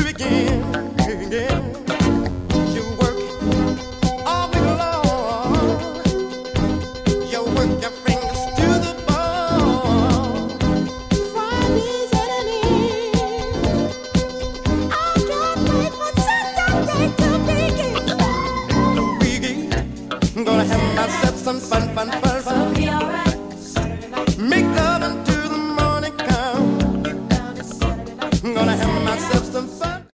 begin. Yeah. You work all week long. You work your fingers to the bone. Friday's at an end. I can't wait for Saturday to begin. The weekend, gonna have myself some fun.